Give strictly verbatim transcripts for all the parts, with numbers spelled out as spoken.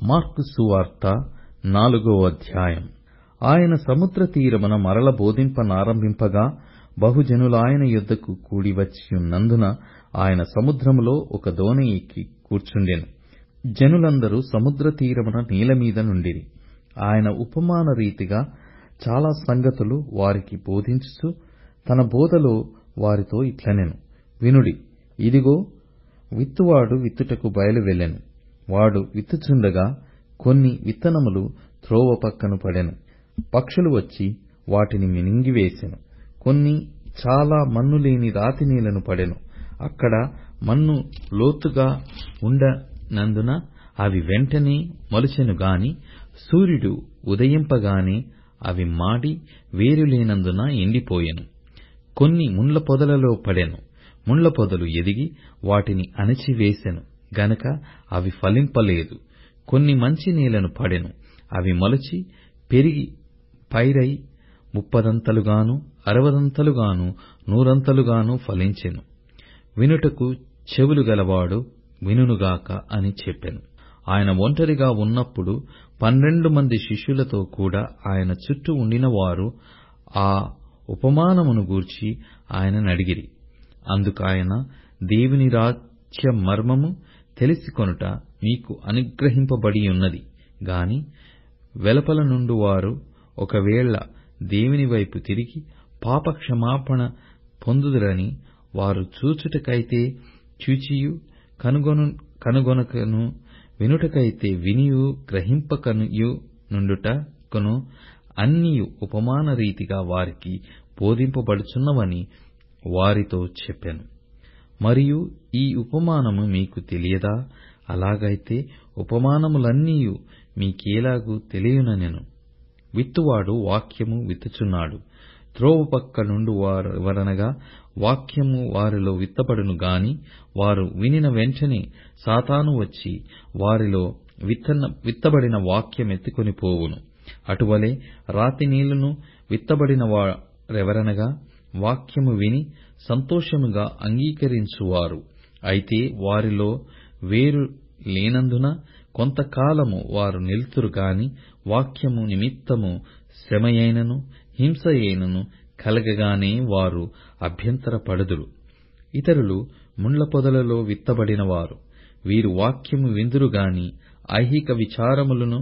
Mark సువార్త నాలుగో అధ్యాయం. ఆయన సముద్ర తీరమున మరల బోధింప నారంభింపగా బహుజనులాయన యొద్దకు కూడి వచ్చియున్నందున ఆయన సముద్రములో ఒక దోణి ఎక్కి కూర్చుండెను. జనులందరూ సముద్ర తీరమున నీలమీద నుండిరి. ఆయన ఉపమాన రీతిగా చాలా సంగతులు వారికి బోధించుచు తన బోధలో వారితో ఇట్లనెను. వినుడి. ఇదిగో, విత్తువాడు విత్తుటకు బయలు వెళ్ళెను. వాడు విత్తుచుండగా కొన్ని విత్తనములు త్రోవ పక్కను పడెను. పక్షులు వచ్చి వాటిని మింగివేసెను. కొన్ని చాలా మన్ను లేని రాతి నేలను పడెను. అక్కడ మన్ను లోతుగా ఉండనందున అవి వెంటనే మొలచెను గాని సూర్యుడు ఉదయింపగానే అవి మాడి వేరులేనందున ఎండిపోయెను. కొన్ని ముండ్ల పొదలలో పడెను. ముండ్ల పొదలు ఎదిగి వాటిని అణిచివేసెను గనక అవి ఫలింపలేదు. కొన్ని మంచి నేలను పడెను. అవి మొలచి పెరిగి పైరై ముప్పదంతలుగాను అరవదంతలుగాను నూరంతలుగాను ఫలించెను. వినుటకు చెవులు గలవాడు వినుగాక అని చెప్పెను. ఆయన ఒంటరిగా ఉన్నప్పుడు పన్నెండు మంది శిష్యులతో కూడా ఆయన చుట్టూ ఉండిన వారు ఆ ఉపమానమును గూర్చి ఆయననడిగిరి. అందుకాయన, దేవుని రాజ్య మర్మము తెలిసికొనుట మీకు అనుగ్రహింపబడియున్నది గాని వెలుపల నుండు వారు ఒకవేళ దేవుని వైపు తిరిగి పాపక్షమాపణ పొందుదురని వారు చూచుటకైతే చూచియు కనుగొను కనుగొనకను వినుటకైతే వినియు గ్రహింపకయు నుండుటకును అన్నియు ఉపమాన రీతిగా వారికి బోధింపబడుచున్నవని వారితో చెప్పెను. మరియు ఈ ఉపమానము మీకు తెలియదా? అలాగైతే ఉపమానములన్నీయు మీకేలాగు తెలియననెను. విత్తువాడు వాక్యము విత్తుచున్నాడు. త్రోవ పక్క నుండు వారెవరనగా వాక్యము వారిలో విత్తబడును గాని వారు వినిన వెంటనే సాతాను వచ్చి వారిలో విత్తన విత్తబడిన వాక్యమెత్తుకొని పోవును. అటువలే రాతి నీళ్లను విత్తబడిన వారెవరనగా వాక్యము విని సంతోషముగా అంగీకరించువారు. అయితే వారిలో వేరు లేనందున కొంతకాలము వారు నిలుతురు గాని వాక్యము నిమిత్తము శ్రమయైనను హింసయైనను కలగగానే వారు అభ్యంతరపడుదురు. ఇతరులు ముండ్ల పొదలలో విత్తబడిన వారు. వీరు వాక్యము విందురు గాని ఐహిక విచారములను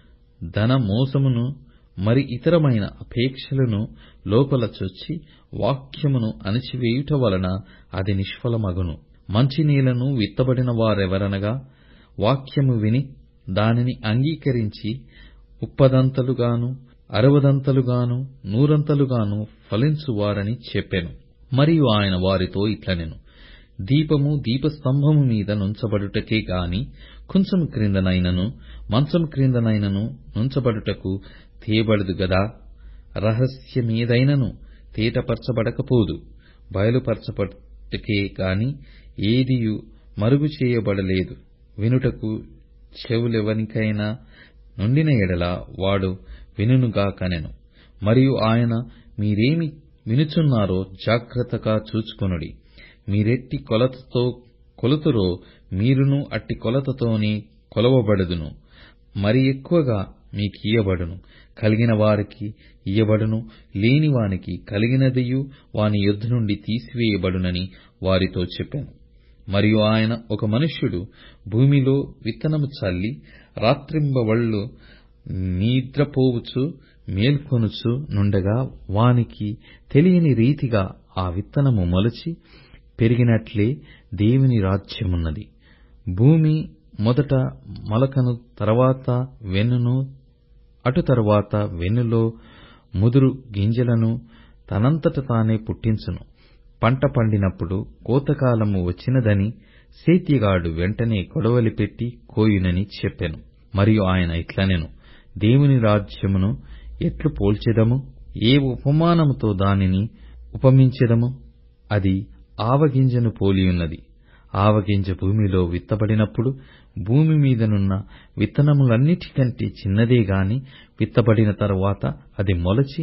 ధన మోసమును మరి ఇతరమైన అపేక్షలను లోపల చొచ్చి వాక్యమును అణిచివేయుట వలన అది నిష్ఫలమగును. మంచి నేలను విత్తబడిన వారెవరనగా వాక్యము విని దానిని అంగీకరించి ముప్పదంతలుగాను అరవదంతలుగాను నూరంతలుగాను ఫలించువారని చెప్పెను. మరియు ఆయన వారితో ఇట్లనెను. దీపము దీపస్తంభము మీద నుంచబడుటకే గాని కుంచము క్రిందనైనను మంచము క్రిందనైనను నుంచబడుటకు తేబడదు గదా. రహస్యమేదైనను తేటపరచబడకపోదు. బయలుపరచబడుటకే గాని ఏదియు మరుగు చేయబడలేదు. వినుటకు చెవులెవనికైనా నుండిన ఎడల వాడు వినుగాకనెను. మరియు ఆయన, మీరేమి వినుచున్నారో జాగ్రత్తగా చూచుకొనుడి. మీరెట్టి కొలతతో కొలుతురో మీరును అట్టి కొలతతోనే కొలవబడుదును. మరి ఎక్కువగా మీకియ్యబడును. కలిగిన వారికి ఇయ్యబడును, లేని వానికి కలిగినదియు వాని యొద్ద నుండి తీసివేయబడునని వారితో చెప్పెను. మరియు ఆయన, ఒక మనుష్యుడు భూమిలో విత్తనము చల్లి రాత్రింబవళ్ళు నిద్రపోవుచు మేల్కొనుచు నుండగా వానికి తెలియని రీతిగా ఆ విత్తనము మొలచి పెరిగినట్లే దేవుని రాజ్యమున్నది. భూమి మొదట మొలకను, తరువాత వెన్నును, అటు తరువాత వెన్నులో ముదురు గింజలను తనంతట తానే పుట్టించును. పంట పండినప్పుడు కోతకాలము వచ్చినదని సేద్యగాడు వెంటనే కొడవలి పెట్టి కోయునని చెప్పెను. మరియు ఆయన ఇట్లనెను. దేవుని రాజ్యమును ఎట్లు పోల్చెదము? ఏ ఉపమానముతో దానిని ఉపమించెదము? అది ఆవగింజను పోలియున్నది. ఆవగింజ భూమిలో విత్తబడినప్పుడు భూమి మీదనున్న విత్తనములన్నిటికంటే చిన్నదే గాని విత్తబడిన తరువాత అది మొలచి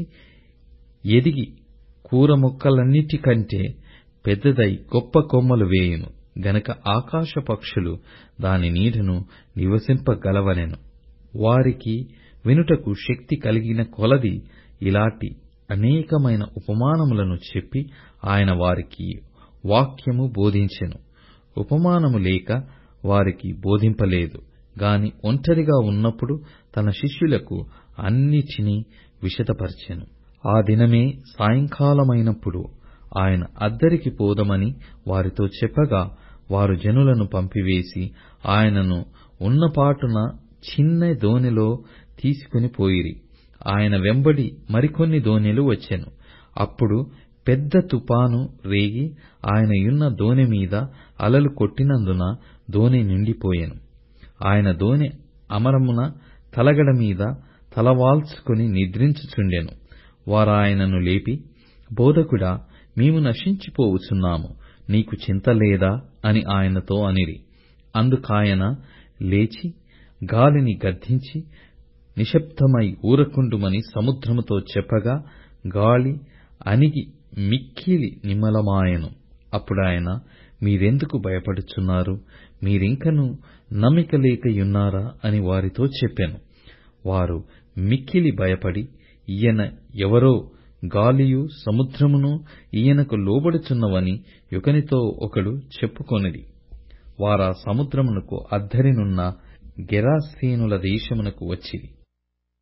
ఎదిగి కూర మొక్కలన్నిటికంటే పెద్దదై గొప్ప కొమ్మలు వేయును గనక ఆకాశ పక్షులు దాని నీడను నివసింపగలవనెను. వారికి వినుటకు శక్తి కలిగిన కొలది ఇలాటి అనేకమైన ఉపమానములను చెప్పి ఆయన వారికి వాక్యము బోధించెను. ఉపమానము లేక వారికి బోధింపలేదు గాని ఒంటరిగా ఉన్నప్పుడు తన శిష్యులకు అన్నిటినీ విశదపరచెను. ఆ దినమే సాయంకాలమైనప్పుడు ఆయన అద్దరికి పోదమని వారితో చెప్పగా వారు జనులను పంపివేసి ఆయనను ఉన్నపాటున చిన్న దోణిలో తీసుకుని పోయిరి. ఆయన వెంబడి మరికొన్ని దోణిలు వచ్చెను. అప్పుడు పెద్ద తుఫాను రేగి ఆయన యున్న దోణి మీద అలలు కొట్టినందున దోణి నిండిపోయెను. ఆయన దోణి అమరమున తలగడ మీద తలవాల్చుకుని నిద్రించుచుండెను. వారాయనను లేపి, బోధకుడా, మేము నశించిపోవుచున్నాము, నీకు చింత లేదా అని ఆయనతో అనిరి. అందుకాయన లేచి గాలిని గద్దించి నిశ్శబ్దమై ఊరకుండుమని సముద్రముతో చెప్పగా గాలి అణిగి మిక్కిలి నిమ్మలమాయెను. అప్పుడాయన, మీరెందుకు భయపడుచున్నారు? మీరింకనూ నమ్మిక లేకయున్నారా అని వారితో చెప్పెను. వారు మిక్కిలి భయపడి, ఈయన ఎవరో, గాలియు సముద్రమును ఈయనకు లోబడుచున్నవని ఒకనితో ఒకడు చెప్పుకొనిరి. వారా సముద్రమునకు అద్దరినున్న గెరాసేనుల దేశమునకు వచ్చిరి.